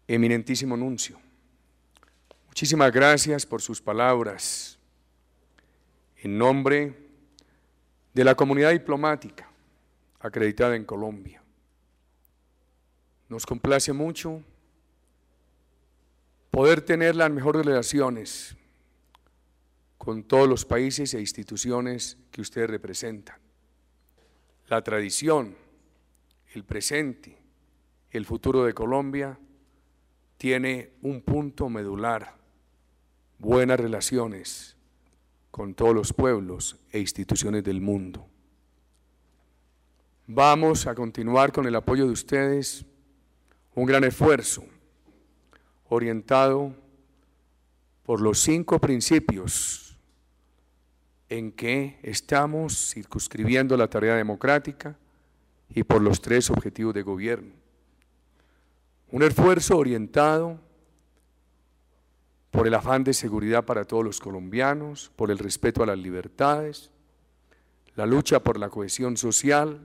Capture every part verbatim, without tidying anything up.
Eminentísimo Nuncio, muchísimas gracias por sus palabras. En nombre de la comunidad diplomática acreditada en Colombia, nos complace mucho poder tener las mejores relaciones con todos los países e instituciones que ustedes representan. La tradición, el presente, el futuro de Colombia tiene un punto medular: buenas relaciones con todos los pueblos e instituciones del mundo. Vamos a continuar con el apoyo de ustedes, un gran esfuerzo orientado por los cinco principios en que estamos circunscribiendo la tarea democrática y por los tres objetivos de gobierno. Un esfuerzo orientado por el afán de seguridad para todos los colombianos, por el respeto a las libertades, la lucha por la cohesión social,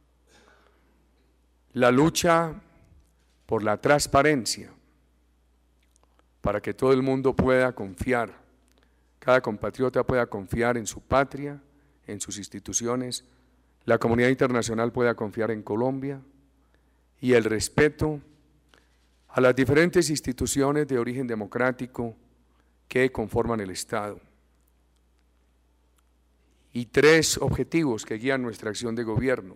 la lucha por la transparencia, para que todo el mundo pueda confiar, cada compatriota pueda confiar en su patria, en sus instituciones, la comunidad internacional pueda confiar en Colombia, y el respeto a las diferentes instituciones de origen democrático que conforman el Estado. Y tres objetivos que guían nuestra acción de gobierno: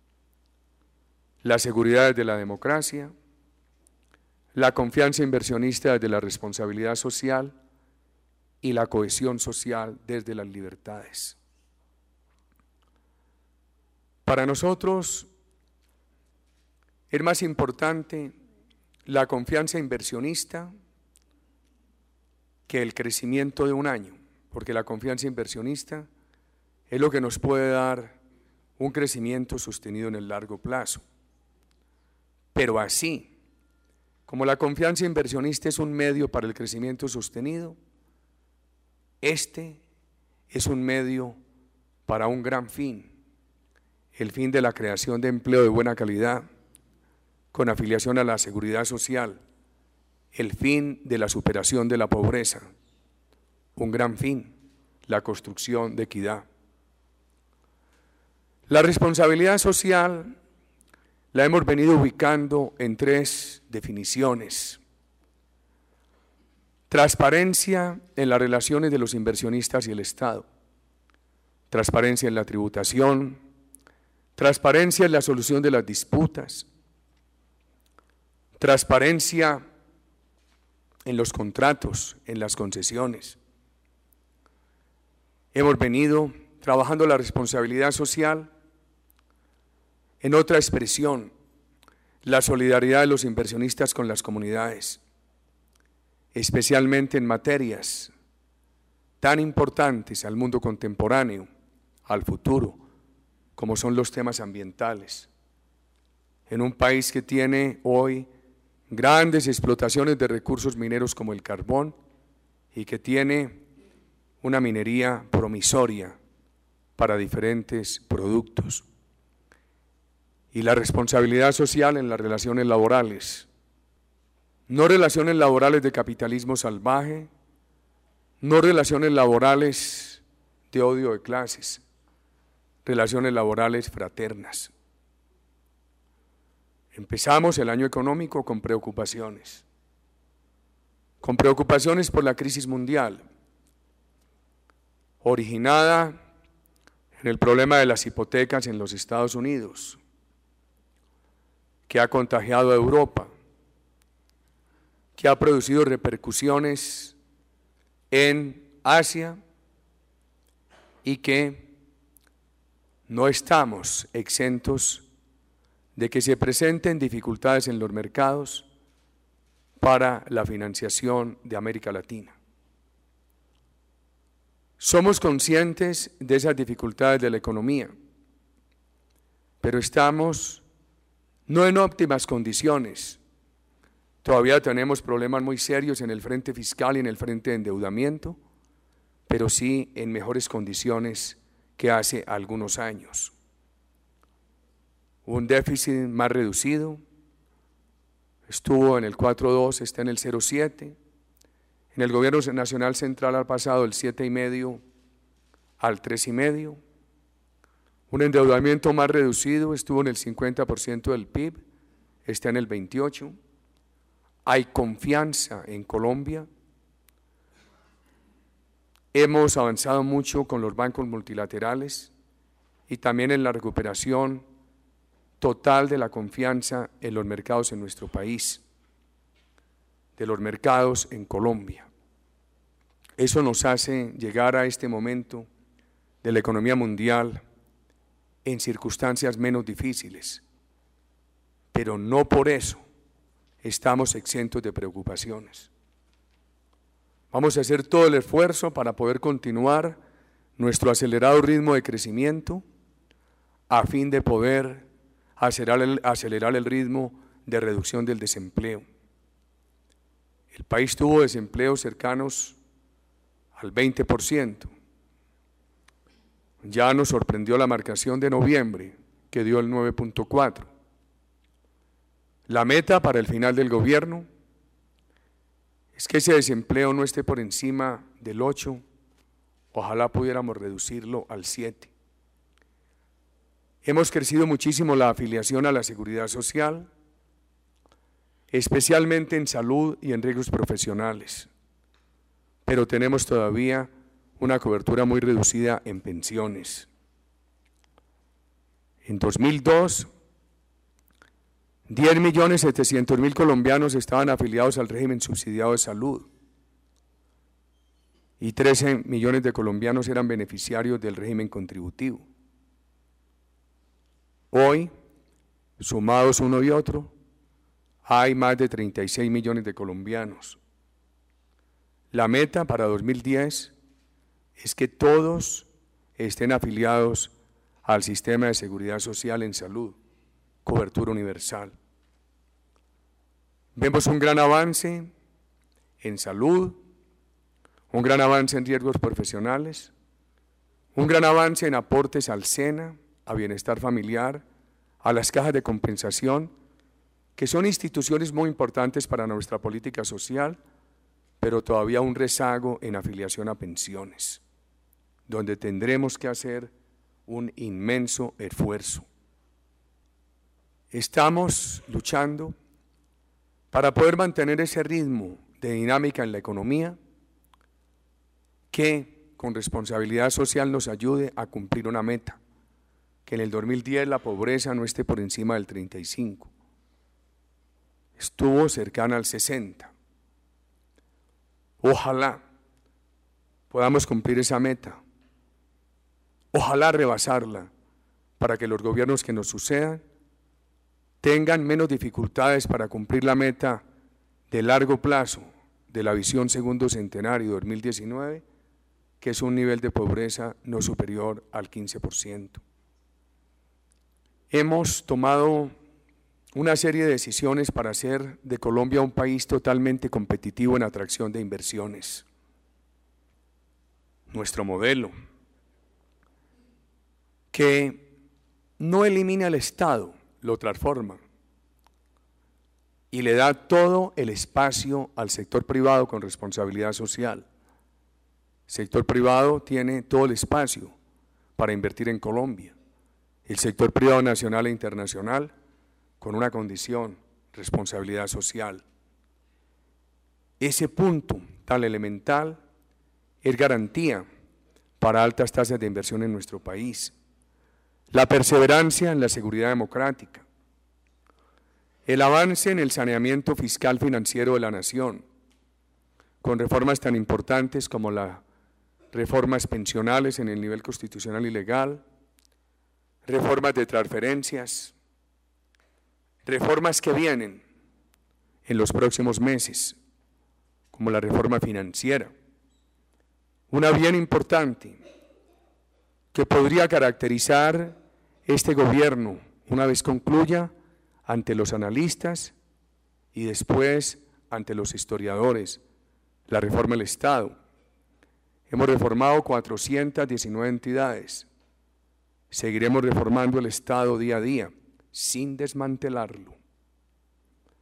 la seguridad de la democracia, la confianza inversionista desde la responsabilidad social y la cohesión social desde las libertades. Para nosotros es más importante la confianza inversionista que el crecimiento de un año, porque la confianza inversionista es lo que nos puede dar un crecimiento sostenido en el largo plazo. Pero así, como la confianza inversionista es un medio para el crecimiento sostenido, este es un medio para un gran fin, el fin de la creación de empleo de buena calidad, con afiliación a la seguridad social, el fin de la superación de la pobreza, un gran fin, la construcción de equidad. La responsabilidad social la hemos venido ubicando en tres definiciones: transparencia en las relaciones de los inversionistas y el Estado, transparencia en la tributación, transparencia en la solución de las disputas, transparencia en los contratos, en las concesiones. Hemos venido trabajando la responsabilidad social en otra expresión, la solidaridad de los inversionistas con las comunidades, especialmente en materias tan importantes al mundo contemporáneo, al futuro, como son los temas ambientales. En un país que tiene hoy grandes explotaciones de recursos mineros como el carbón y que tiene una minería promisoria para diferentes productos. Y la responsabilidad social en las relaciones laborales, no relaciones laborales de capitalismo salvaje, no relaciones laborales de odio de clases, relaciones laborales fraternas. Empezamos el año económico con preocupaciones, con preocupaciones por la crisis mundial, originada en el problema de las hipotecas en los Estados Unidos, que ha contagiado a Europa, que ha producido repercusiones en Asia y que no estamos exentos de que se presenten dificultades en los mercados para la financiación de América Latina. Somos conscientes de esas dificultades de la economía, pero estamos no en óptimas condiciones. Todavía tenemos problemas muy serios en el frente fiscal y en el frente de endeudamiento, pero sí en mejores condiciones que hace algunos años. Un déficit más reducido, estuvo en el cuatro punto dos, está en el cero punto siete. En el gobierno nacional central ha pasado del siete coma cinco al tres coma cinco. Un endeudamiento más reducido, estuvo en el cincuenta por ciento del P I B, está en el veintiocho por ciento. Hay confianza en Colombia. Hemos avanzado mucho con los bancos multilaterales y también en la recuperación total de la confianza en los mercados en nuestro país, de los mercados en Colombia. Eso nos hace llegar a este momento de la economía mundial en circunstancias menos difíciles, pero no por eso estamos exentos de preocupaciones. Vamos a hacer todo el esfuerzo para poder continuar nuestro acelerado ritmo de crecimiento a fin de poder acelerar el, acelerar el ritmo de reducción del desempleo. El país tuvo desempleos cercanos al veinte por ciento. Ya nos sorprendió la marcación de noviembre, que dio el nueve punto cuatro. La meta para el final del gobierno es que ese desempleo no esté por encima del ocho, ojalá pudiéramos reducirlo al siete. Hemos crecido muchísimo la afiliación a la seguridad social, especialmente en salud y en riesgos profesionales, pero tenemos todavía una cobertura muy reducida en pensiones. En dos mil dos, diez millones setecientos mil colombianos estaban afiliados al régimen subsidiado de salud y trece millones de colombianos eran beneficiarios del régimen contributivo. Hoy, sumados uno y otro, hay más de treinta y seis millones de colombianos. La meta para dos mil diez es que todos estén afiliados al sistema de seguridad social en salud, cobertura universal. Vemos un gran avance en salud, un gran avance en riesgos profesionales, un gran avance en aportes al SENA, a bienestar familiar, a las cajas de compensación, que son instituciones muy importantes para nuestra política social, pero todavía un rezago en afiliación a pensiones, donde tendremos que hacer un inmenso esfuerzo. Estamos luchando para poder mantener ese ritmo de dinámica en la economía que con responsabilidad social nos ayude a cumplir una meta, que en el dos mil diez la pobreza no esté por encima del treinta y cinco, estuvo cercana al sesenta. Ojalá podamos cumplir esa meta, ojalá rebasarla para que los gobiernos que nos sucedan tengan menos dificultades para cumplir la meta de largo plazo de la visión segundo centenario dos mil diecinueve, que es un nivel de pobreza no superior al quince por ciento. Hemos tomado una serie de decisiones para hacer de Colombia un país totalmente competitivo en atracción de inversiones. Nuestro modelo, que no elimina al Estado, lo transforma y le da todo el espacio al sector privado con responsabilidad social. El sector privado tiene todo el espacio para invertir en Colombia. El sector privado nacional e internacional con una condición, responsabilidad social. Ese punto tan elemental es garantía para altas tasas de inversión en nuestro país. La perseverancia en la seguridad democrática, el avance en el saneamiento fiscal financiero de la nación, con reformas tan importantes como las reformas pensionales en el nivel constitucional y legal, reformas de transferencias, reformas que vienen en los próximos meses, como la reforma financiera, una bien importante que podría caracterizar este gobierno una vez concluya ante los analistas y después ante los historiadores, la reforma del Estado. Hemos reformado cuatrocientas diecinueve entidades, seguiremos reformando el Estado día a día, sin desmantelarlo.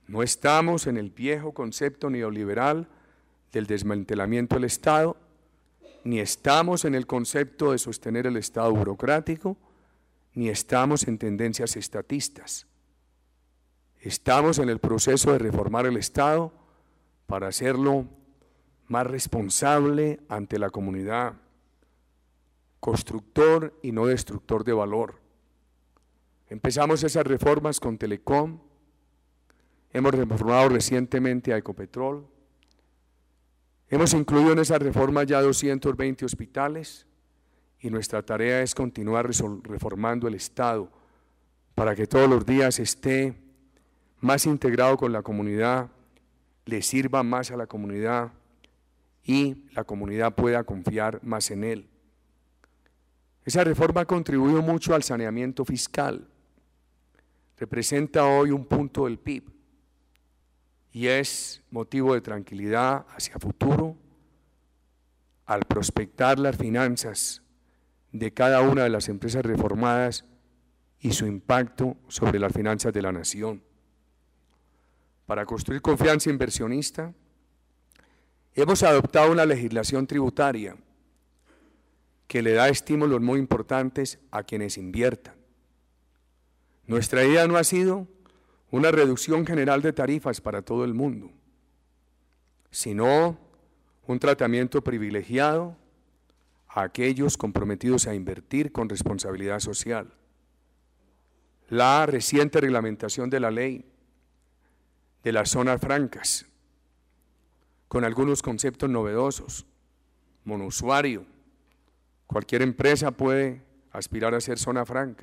No estamos en el viejo concepto neoliberal del desmantelamiento del Estado, ni estamos en el concepto de sostener el Estado burocrático, ni estamos en tendencias estatistas. Estamos en el proceso de reformar el Estado para hacerlo más responsable ante la comunidad, constructor y no destructor de valor. Empezamos esas reformas con Telecom, hemos reformado recientemente a Ecopetrol, hemos incluido en esa reforma ya doscientos veinte hospitales y nuestra tarea es continuar reformando el Estado para que todos los días esté más integrado con la comunidad, le sirva más a la comunidad y la comunidad pueda confiar más en él. Esa reforma ha contribuido mucho al saneamiento fiscal, representa hoy un punto del P I B y es motivo de tranquilidad hacia futuro al prospectar las finanzas de cada una de las empresas reformadas y su impacto sobre las finanzas de la nación. Para construir confianza inversionista, hemos adoptado una legislación tributaria que le da estímulos muy importantes a quienes inviertan. Nuestra idea no ha sido una reducción general de tarifas para todo el mundo, sino un tratamiento privilegiado a aquellos comprometidos a invertir con responsabilidad social. La reciente reglamentación de la ley de las zonas francas, con algunos conceptos novedosos, monousuario, cualquier empresa puede aspirar a ser zona franca,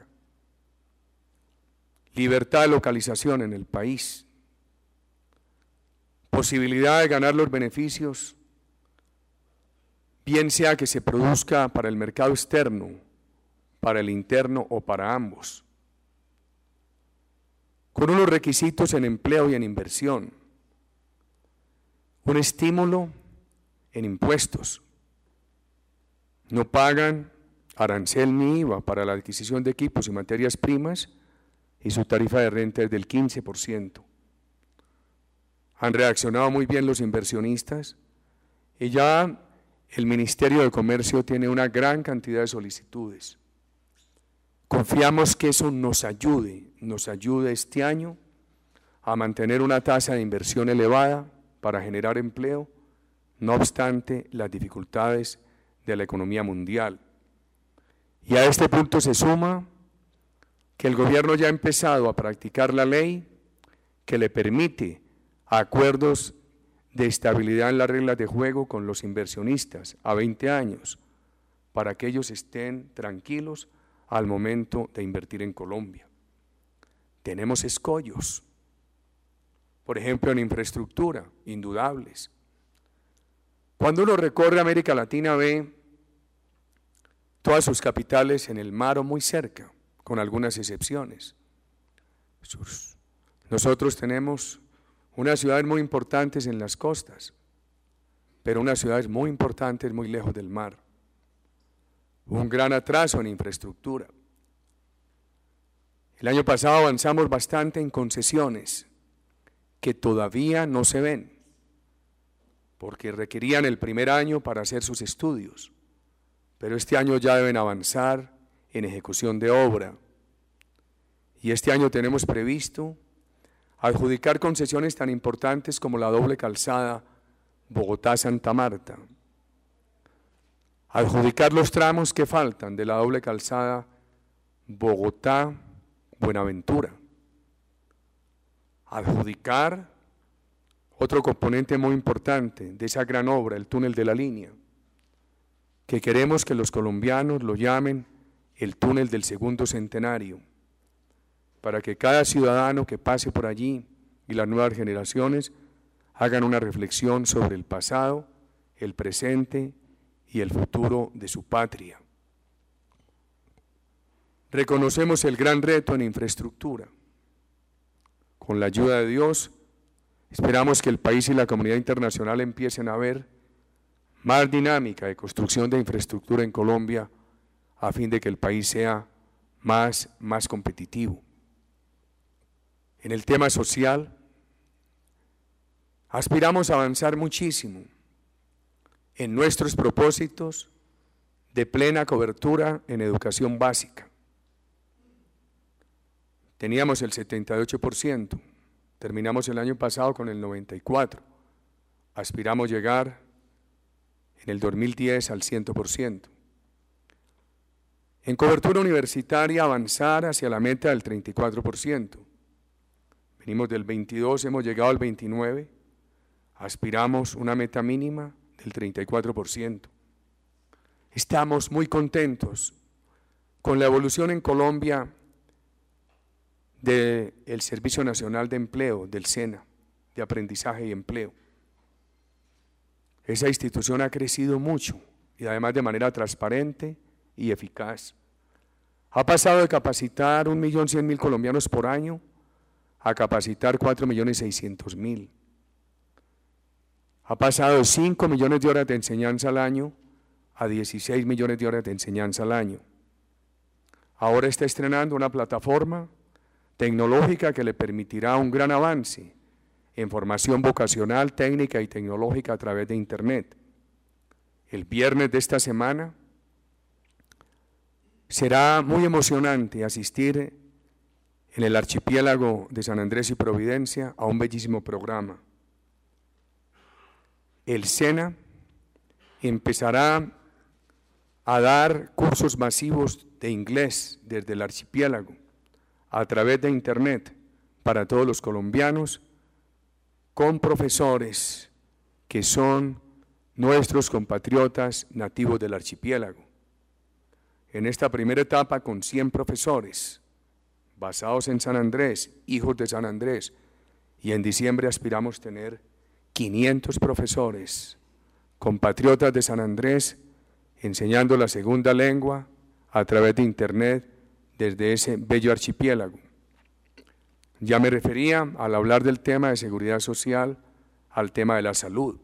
libertad de localización en el país, posibilidad de ganar los beneficios, bien sea que se produzca para el mercado externo, para el interno o para ambos, con unos requisitos en empleo y en inversión, un estímulo en impuestos. No pagan arancel ni I V A para la adquisición de equipos y materias primas y su tarifa de renta es del quince por ciento. Han reaccionado muy bien los inversionistas y ya el Ministerio de Comercio tiene una gran cantidad de solicitudes. Confiamos que eso nos ayude, nos ayude este año a mantener una tasa de inversión elevada para generar empleo, no obstante las dificultades de la economía mundial. Y a este punto se suma que el gobierno ya ha empezado a practicar la ley que le permite acuerdos de estabilidad en las reglas de juego con los inversionistas a veinte años, para que ellos estén tranquilos al momento de invertir en Colombia. Tenemos escollos, por ejemplo en infraestructura, indudables. Cuando uno recorre América Latina ve todas sus capitales en el mar o muy cerca, con algunas excepciones. Nosotros tenemos unas ciudades muy importantes en las costas, pero unas ciudades muy importantes muy lejos del mar. Un gran atraso en infraestructura. El año pasado avanzamos bastante en concesiones que todavía no se ven, porque requerían el primer año para hacer sus estudios, pero este año ya deben avanzar en ejecución de obra. Y este año tenemos previsto adjudicar concesiones tan importantes como la doble calzada Bogotá-Santa Marta, adjudicar los tramos que faltan de la doble calzada Bogotá-Buenaventura, adjudicar otro componente muy importante de esa gran obra, el túnel de la línea, que queremos que los colombianos lo llamen el túnel del segundo centenario, para que cada ciudadano que pase por allí y las nuevas generaciones hagan una reflexión sobre el pasado, el presente y el futuro de su patria. Reconocemos el gran reto en infraestructura. Con la ayuda de Dios, esperamos que el país y la comunidad internacional empiecen a ver más dinámica de construcción de infraestructura en Colombia a fin de que el país sea más, más competitivo. En el tema social, Aspiramos a avanzar muchísimo en nuestros propósitos de plena cobertura en educación básica. Teníamos el setenta y ocho por ciento, terminamos el año pasado con el noventa y cuatro por ciento. Aspiramos llegar en el dos mil diez al cien por ciento. En cobertura universitaria avanzar hacia la meta del treinta y cuatro por ciento. Venimos del veintidós, hemos llegado al veintinueve, aspiramos una meta mínima del treinta y cuatro por ciento. Estamos muy contentos con la evolución en Colombia del Servicio Nacional de Empleo, del SENA, de Aprendizaje y Empleo. Esa institución ha crecido mucho y además de manera transparente y eficaz. Ha pasado de capacitar un millón cien mil colombianos por año a capacitar cuatro millones seiscientos mil. Ha pasado de cinco millones de horas de enseñanza al año a dieciséis millones de horas de enseñanza al año. Ahora está estrenando una plataforma tecnológica que le permitirá un gran avance en formación vocacional, técnica y tecnológica a través de Internet. El viernes de esta semana será muy emocionante asistir en el archipiélago de San Andrés y Providencia a un bellísimo programa. El SENA empezará a dar cursos masivos de inglés desde el archipiélago a través de Internet para todos los colombianos, con profesores que son nuestros compatriotas nativos del archipiélago. En esta primera etapa con cien profesores, basados en San Andrés, hijos de San Andrés, y en diciembre aspiramos tener quinientos profesores, compatriotas de San Andrés, enseñando la segunda lengua a través de Internet desde ese bello archipiélago. Ya me refería, al hablar del tema de seguridad social, al tema de la salud.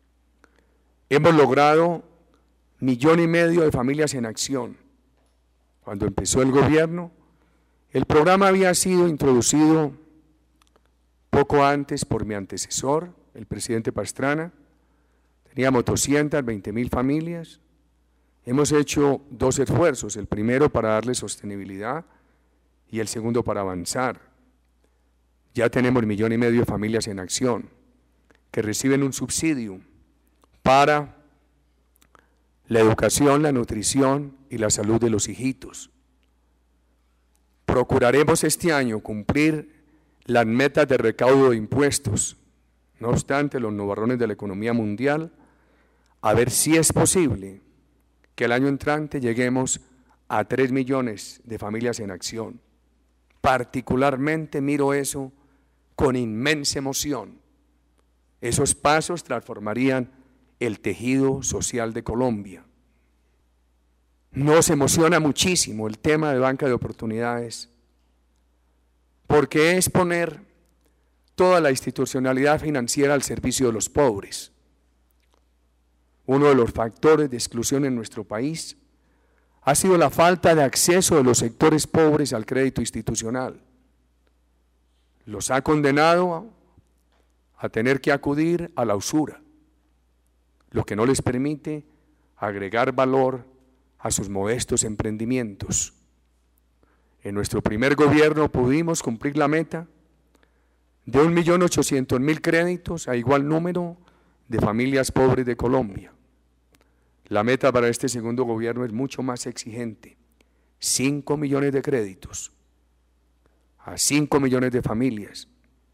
Hemos logrado millón y medio de familias en acción. Cuando empezó el gobierno, el programa había sido introducido poco antes por mi antecesor, el presidente Pastrana. Teníamos doscientas veinte mil familias. Hemos hecho dos esfuerzos, el primero para darle sostenibilidad y el segundo para avanzar. Ya tenemos millón y medio de familias en acción que reciben un subsidio para la educación, la nutrición y la salud de los hijitos. Procuraremos este año cumplir las metas de recaudo de impuestos, no obstante los nubarrones de la economía mundial, a ver si es posible que el año entrante lleguemos a tres millones de familias en acción. Particularmente miro eso con inmensa emoción. Esos pasos transformarían el tejido social de Colombia. Nos emociona muchísimo el tema de banca de oportunidades, porque es poner toda la institucionalidad financiera al servicio de los pobres. Uno de los factores de exclusión en nuestro país ha sido la falta de acceso de los sectores pobres al crédito institucional. Los ha condenado a tener que acudir a la usura, lo que no les permite agregar valor a sus modestos emprendimientos. En nuestro primer gobierno pudimos cumplir la meta de un millón ochocientos mil créditos a igual número de familias pobres de Colombia. La meta para este segundo gobierno es mucho más exigente, cinco millones de créditos a cinco millones de familias.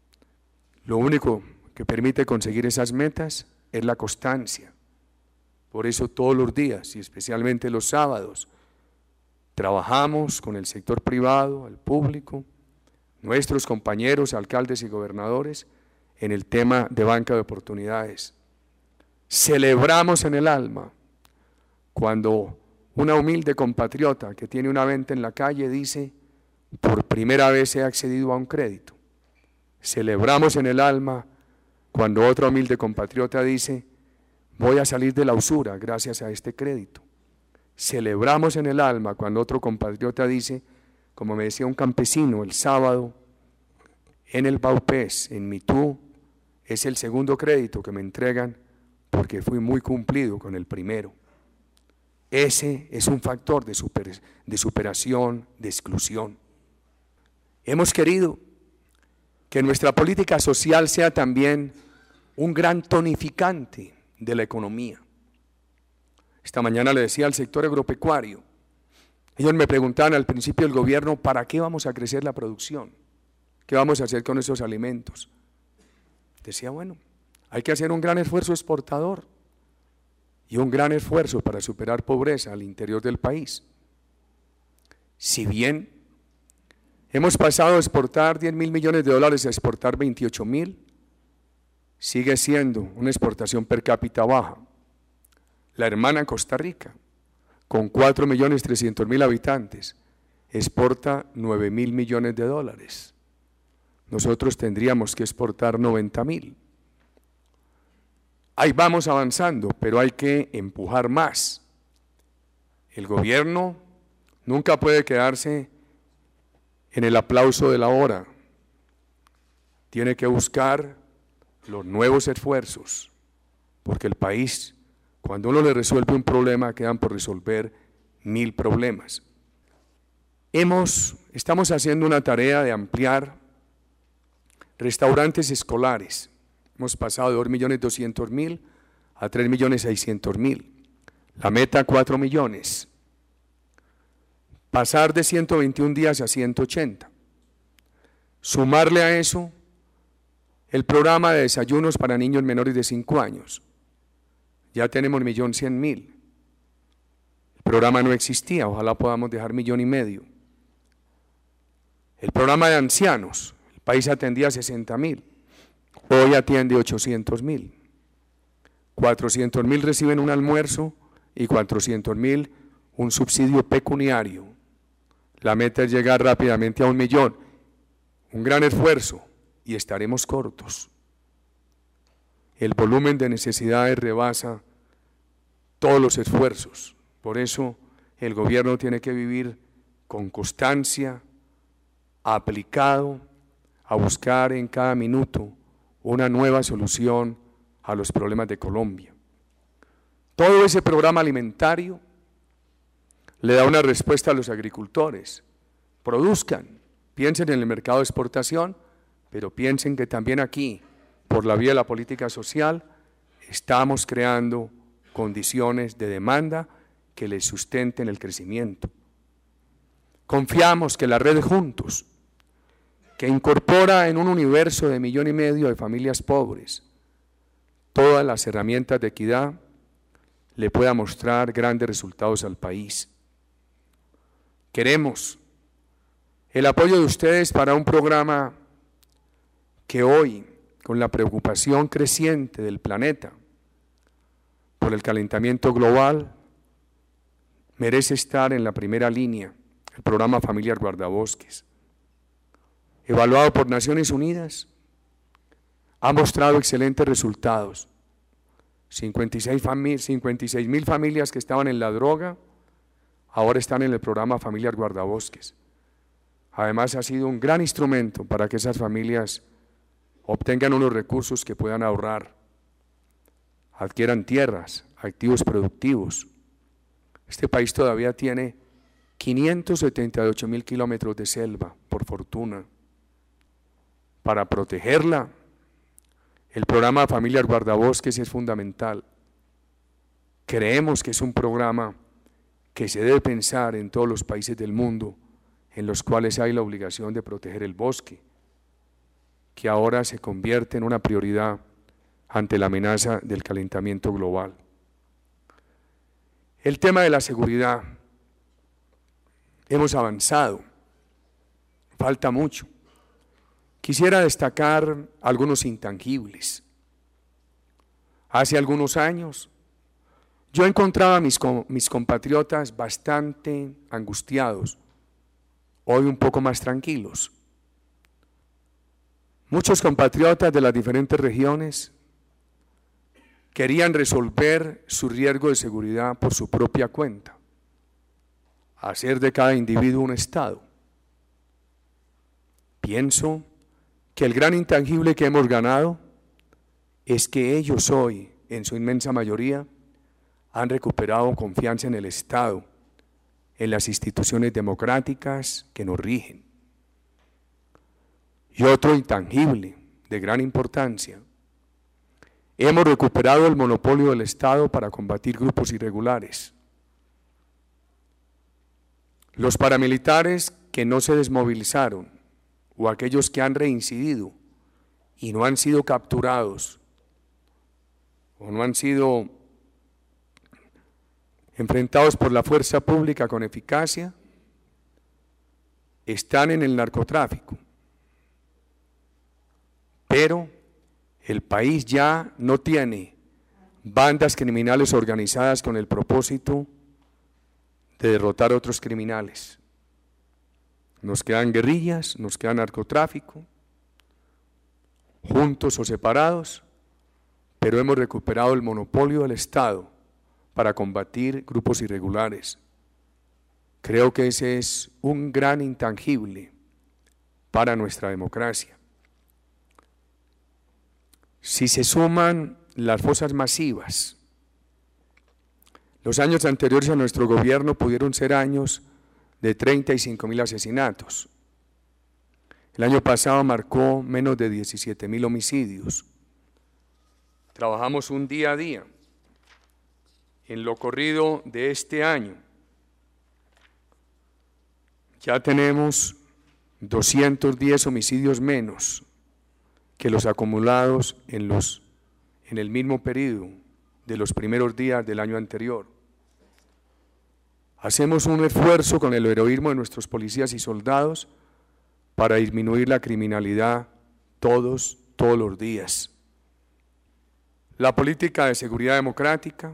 Lo único que permite conseguir esas metas es la constancia. Por eso todos los días y especialmente los sábados trabajamos con el sector privado, el público, nuestros compañeros, alcaldes y gobernadores en el tema de banca de oportunidades. Celebramos en el alma cuando una humilde compatriota que tiene una venta en la calle dice: por primera vez he accedido a un crédito. Celebramos en el alma cuando otra humilde compatriota dice: voy a salir de la usura gracias a este crédito. Celebramos en el alma cuando otro compatriota dice, como me decía un campesino el sábado en el Baupés, en Mitú, es el segundo crédito que me entregan porque fui muy cumplido con el primero. Ese es un factor de, super, de superación, de exclusión. Hemos querido que nuestra política social sea también un gran tonificante de la economía. Esta mañana le decía al sector agropecuario, ellos me preguntaban al principio del gobierno, ¿para qué vamos a crecer la producción? ¿Qué vamos a hacer con esos alimentos? Decía, bueno, hay que hacer un gran esfuerzo exportador y un gran esfuerzo para superar pobreza al interior del país. Si bien hemos pasado a exportar diez mil millones de dólares a exportar veintiocho mil, sigue siendo una exportación per cápita baja. La hermana Costa Rica, con cuatro millones trescientos mil habitantes, exporta nueve mil millones de dólares. Nosotros tendríamos que exportar noventa mil. Ahí vamos avanzando, pero hay que empujar más. El gobierno nunca puede quedarse en el aplauso de la hora. Tiene que buscar los nuevos esfuerzos, porque el país, cuando uno le resuelve un problema, quedan por resolver mil problemas. Hemos, estamos haciendo una tarea de ampliar restaurantes escolares. Hemos pasado de dos millones doscientos mil a tres millones seiscientos mil. La meta, cuatro millones. Pasar de ciento veintiún días a ciento ochenta. Sumarle a eso el programa de desayunos para niños menores de cinco años. Ya tenemos un millón cien mil. El programa no existía, ojalá podamos dejar millón y medio. El programa de ancianos, el país atendía sesenta mil. Hoy atiende ochocientos mil. cuatrocientos mil reciben un almuerzo y cuatrocientos mil un subsidio pecuniario. La meta es llegar rápidamente a un millón. Un gran esfuerzo y estaremos cortos. El volumen de necesidades rebasa todos los esfuerzos. Por eso el gobierno tiene que vivir con constancia, aplicado, a buscar en cada minuto una nueva solución a los problemas de Colombia. Todo ese programa alimentario le da una respuesta a los agricultores. Produzcan, piensen en el mercado de exportación, pero piensen que también aquí, por la vía de la política social, estamos creando condiciones de demanda que les sustenten el crecimiento. Confiamos que la red Juntos, que incorpora en un universo de millón y medio de familias pobres todas las herramientas de equidad, le pueda mostrar grandes resultados al país. Queremos el apoyo de ustedes para un programa que hoy, con la preocupación creciente del planeta por el calentamiento global, merece estar en la primera línea, el programa Familias Guardabosques. Evaluado por Naciones Unidas, ha mostrado excelentes resultados. cincuenta y seis mil familias que estaban en la droga, ahora están en el programa Familias Guardabosques. Además, ha sido un gran instrumento para que esas familias obtengan unos recursos que puedan ahorrar, adquieran tierras, activos productivos. Este país todavía tiene quinientos setenta y ocho mil kilómetros de selva, por fortuna. Para protegerla, el programa Familias Guardabosques es fundamental. Creemos que es un programa que se debe pensar en todos los países del mundo en los cuales hay la obligación de proteger el bosque, que ahora se convierte en una prioridad ante la amenaza del calentamiento global. El tema de la seguridad, hemos avanzado, falta mucho. Quisiera destacar algunos intangibles. Hace algunos años, yo encontraba a mis, mis compatriotas bastante angustiados, hoy un poco más tranquilos. Muchos compatriotas de las diferentes regiones querían resolver su riesgo de seguridad por su propia cuenta, hacer de cada individuo un Estado. Pienso que el gran intangible que hemos ganado es que ellos hoy, en su inmensa mayoría, han recuperado confianza en el Estado, en las instituciones democráticas que nos rigen. Y otro intangible, de gran importancia, hemos recuperado el monopolio del Estado para combatir grupos irregulares. Los paramilitares que no se desmovilizaron, o aquellos que han reincidido y no han sido capturados, o no han sido enfrentados por la fuerza pública con eficacia, están en el narcotráfico. Pero el país ya no tiene bandas criminales organizadas con el propósito de derrotar a otros criminales. Nos quedan guerrillas, nos queda narcotráfico, juntos o separados, pero hemos recuperado el monopolio del Estado para combatir grupos irregulares. Creo que ese es un gran intangible para nuestra democracia. Si se suman las fosas masivas, los años anteriores a nuestro gobierno pudieron ser años de treinta y cinco mil asesinatos. El año pasado marcó menos de diecisiete mil homicidios. Trabajamos un día a día. En lo corrido de este año ya tenemos doscientos diez homicidios menos que los acumulados en, los, en el mismo periodo de los primeros días del año anterior. Hacemos un esfuerzo con el heroísmo de nuestros policías y soldados para disminuir la criminalidad todos, todos los días. La política de seguridad democrática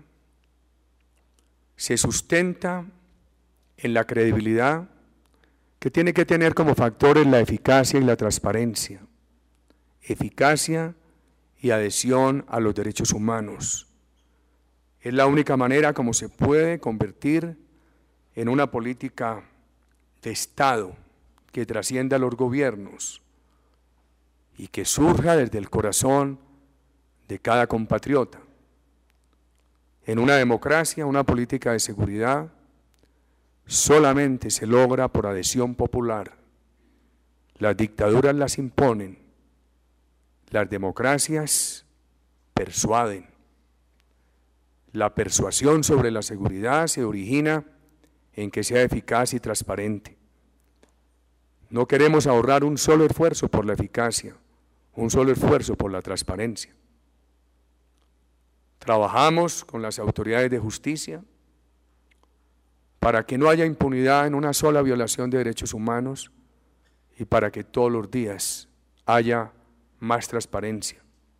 se sustenta en la credibilidad que tiene que tener como factores la eficacia y la transparencia, eficacia y adhesión a los derechos humanos. Es la única manera como se puede convertir en una política de Estado que trascienda a los gobiernos y que surja desde el corazón de cada compatriota. En una democracia, una política de seguridad solamente se logra por adhesión popular. Las dictaduras las imponen, las democracias persuaden. La persuasión sobre la seguridad se origina en que sea eficaz y transparente. No queremos ahorrar un solo esfuerzo por la eficacia, un solo esfuerzo por la transparencia. Trabajamos con las autoridades de justicia para que no haya impunidad en una sola violación de derechos humanos y para que todos los días haya más transparencia.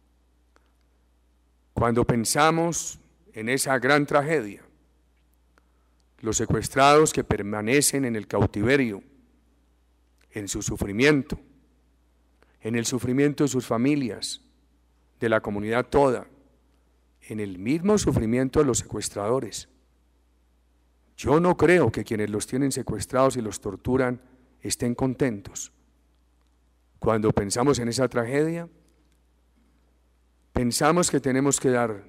Cuando pensamos en esa gran tragedia, los secuestrados que permanecen en el cautiverio, en su sufrimiento, en el sufrimiento de sus familias, de la comunidad toda, en el mismo sufrimiento de los secuestradores. Yo no creo que quienes los tienen secuestrados y los torturan estén contentos. Cuando pensamos en esa tragedia, pensamos que tenemos que dar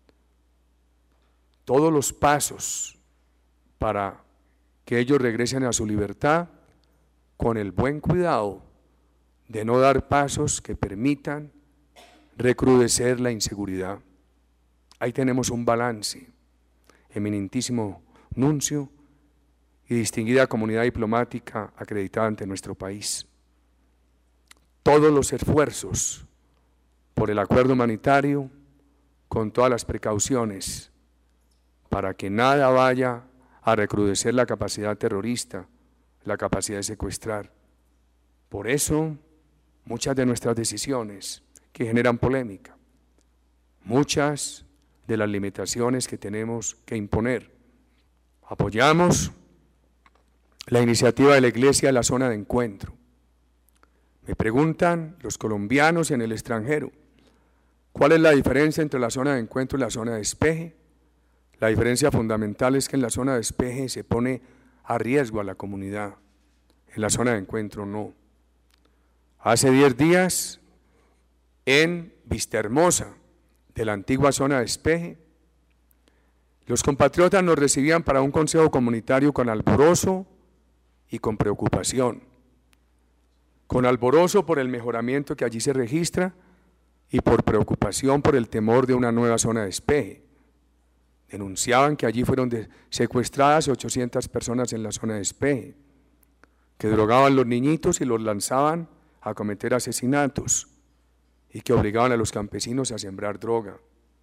todos los pasos para que ellos regresen a su libertad con el buen cuidado de no dar pasos que permitan recrudecer la inseguridad. Ahí tenemos un balance, eminentísimo nuncio y distinguida comunidad diplomática acreditada ante nuestro país. Todos los esfuerzos por el acuerdo humanitario, con todas las precauciones, para que nada vaya a recrudecer la capacidad terrorista, la capacidad de secuestrar. Por eso, muchas de nuestras decisiones que generan polémica, muchas de las limitaciones que tenemos que imponer. Apoyamos la iniciativa de la Iglesia de la zona de encuentro. Me preguntan los colombianos en el extranjero, ¿cuál es la diferencia entre la zona de encuentro y la zona de despeje? La diferencia fundamental es que en la zona de despeje se pone a riesgo a la comunidad, en la zona de encuentro no. Hace diez días, en Vistahermosa, de la antigua zona de despeje, los compatriotas nos recibían para un consejo comunitario con alborozo y con preocupación. Con alborozo por el mejoramiento que allí se registra y por preocupación por el temor de una nueva zona de despeje. Denunciaban que allí fueron secuestradas ochocientas personas en la zona de despeje, que drogaban los niñitos y los lanzaban a cometer asesinatos y que obligaban a los campesinos a sembrar droga.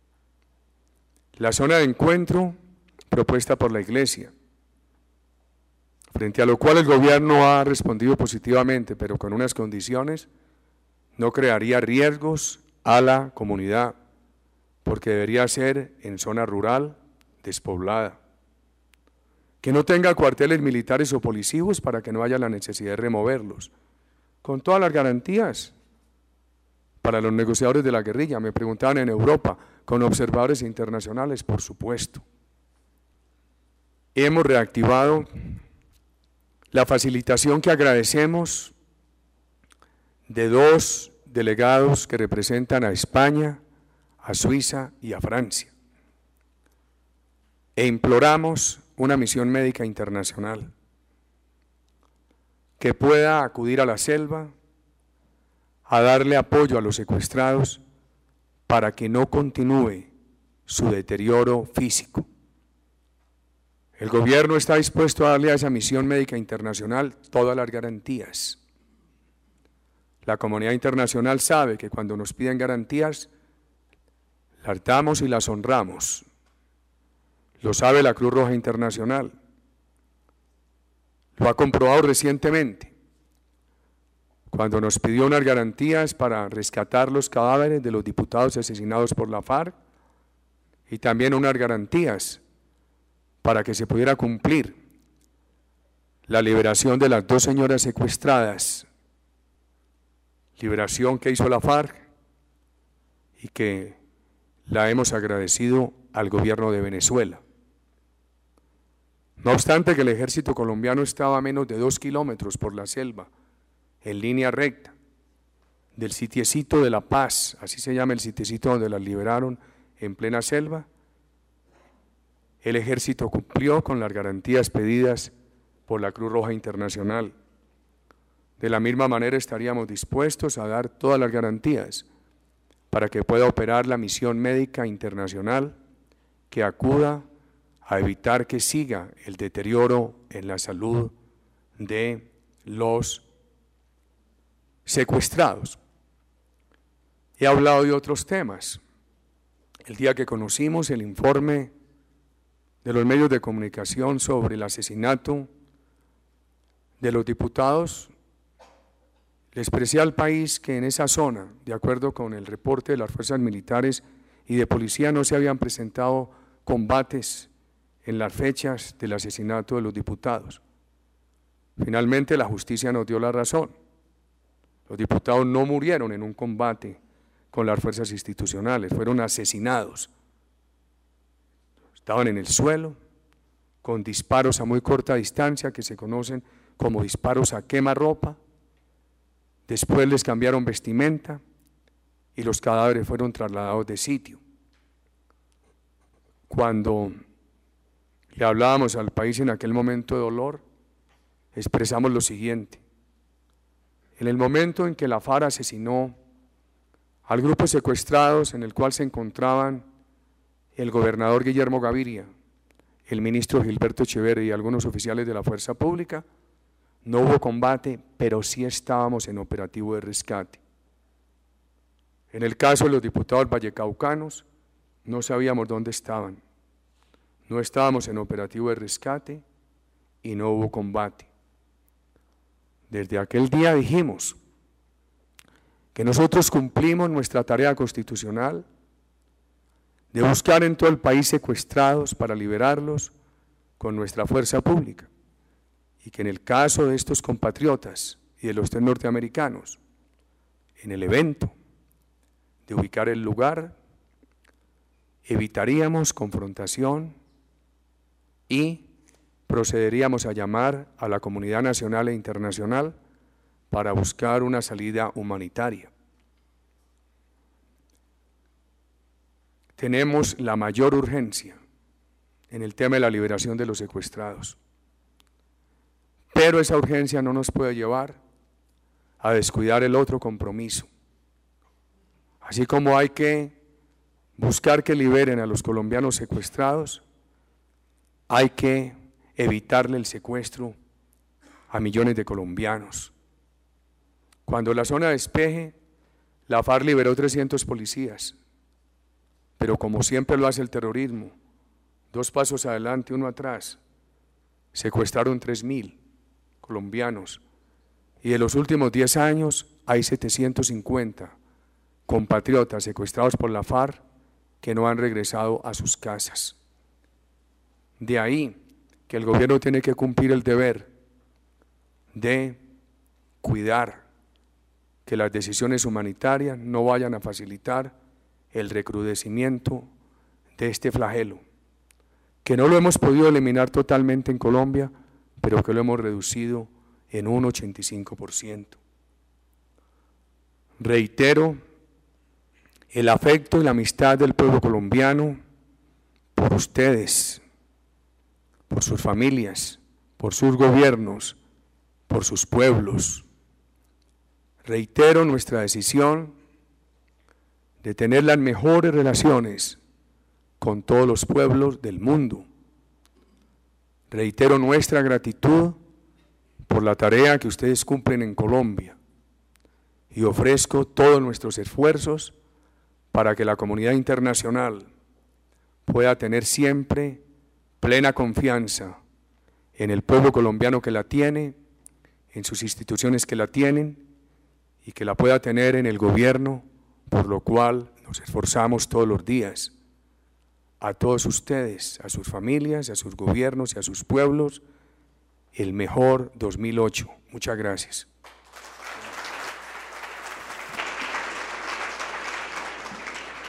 La zona de encuentro propuesta por la Iglesia, frente a lo cual el gobierno ha respondido positivamente, pero con unas condiciones, no crearía riesgos a la comunidad, porque debería ser en zona rural, despoblada, que no tenga cuarteles militares o policivos para que no haya la necesidad de removerlos, con todas las garantías para los negociadores de la guerrilla. Me preguntaban en Europa, con observadores internacionales, por supuesto. Hemos reactivado la facilitación que agradecemos de dos delegados que representan a España, a Suiza y a Francia. E imploramos una misión médica internacional que pueda acudir a la selva a darle apoyo a los secuestrados para que no continúe su deterioro físico. El gobierno está dispuesto a darle a esa misión médica internacional todas las garantías. La comunidad internacional sabe que cuando nos piden garantías, las damos y las honramos. Lo sabe la Cruz Roja Internacional. Lo ha comprobado recientemente, cuando nos pidió unas garantías para rescatar los cadáveres de los diputados asesinados por la FARC y también unas garantías para que se pudiera cumplir la liberación de las dos señoras secuestradas, liberación que hizo la FARC y que la hemos agradecido al gobierno de Venezuela. No obstante que el ejército colombiano estaba a menos de dos kilómetros por la selva, en línea recta, del sitiecito de La Paz, así se llama el sitiecito donde las liberaron en plena selva, el ejército cumplió con las garantías pedidas por la Cruz Roja Internacional. De la misma manera estaríamos dispuestos a dar todas las garantías para que pueda operar la misión médica internacional que acuda a evitar que siga el deterioro en la salud de los secuestrados. He hablado de otros temas. El día que conocimos el informe de los medios de comunicación sobre el asesinato de los diputados, le expresé al país que en esa zona, de acuerdo con el reporte de las fuerzas militares y de policía, no se habían presentado combates en las fechas del asesinato de los diputados. Finalmente la justicia nos dio la razón. Los diputados no murieron en un combate con las fuerzas institucionales, fueron asesinados. Estaban en el suelo, con disparos a muy corta distancia que se conocen como disparos a quemarropa. Después les cambiaron vestimenta y los cadáveres fueron trasladados de sitio. Cuando le hablábamos al país en aquel momento de dolor, expresamos lo siguiente: en el momento en que la FARC asesinó al grupo de secuestrados en el cual se encontraban el gobernador Guillermo Gaviria, el ministro Gilberto Echeverri y algunos oficiales de la fuerza pública, no hubo combate, pero sí estábamos en operativo de rescate. En el caso de los diputados vallecaucanos, no sabíamos dónde estaban. No estábamos en operativo de rescate y no hubo combate. Desde aquel día dijimos que nosotros cumplimos nuestra tarea constitucional de buscar en todo el país secuestrados para liberarlos con nuestra fuerza pública, y que en el caso de estos compatriotas y de los tres norteamericanos, en el evento de ubicar el lugar, evitaríamos confrontación y procederíamos a llamar a la comunidad nacional e internacional para buscar una salida humanitaria. tenemos la mayor urgencia en el tema de la liberación de los secuestrados. Pero esa urgencia no nos puede llevar a descuidar el otro compromiso. Así como hay que buscar que liberen a los colombianos secuestrados, hay que evitarle el secuestro a millones de colombianos. Cuando la zona despeje, la FARC liberó trescientos policías, pero como siempre lo hace el terrorismo, dos pasos adelante, uno atrás, secuestraron tres mil colombianos, y de los últimos diez años hay setecientos cincuenta compatriotas secuestrados por la FARC que no han regresado a sus casas. De ahí que el gobierno tiene que cumplir el deber de cuidar que las decisiones humanitarias no vayan a facilitar el recrudecimiento de este flagelo, que no lo hemos podido eliminar totalmente en Colombia, pero que lo hemos reducido en un ochenta y cinco por ciento. Reitero el afecto y la amistad del pueblo colombiano por ustedes, por sus familias, por sus gobiernos, por sus pueblos. Reitero nuestra decisión de tener las mejores relaciones con todos los pueblos del mundo. Reitero nuestra gratitud por la tarea que ustedes cumplen en Colombia y ofrezco todos nuestros esfuerzos para que la comunidad internacional pueda tener siempre plena confianza en el pueblo colombiano que la tiene, en sus instituciones que la tienen y que la pueda tener en el gobierno, por lo cual nos esforzamos todos los días. A todos ustedes, a sus familias, a sus gobiernos y a sus pueblos, el mejor dos mil ocho. Muchas gracias.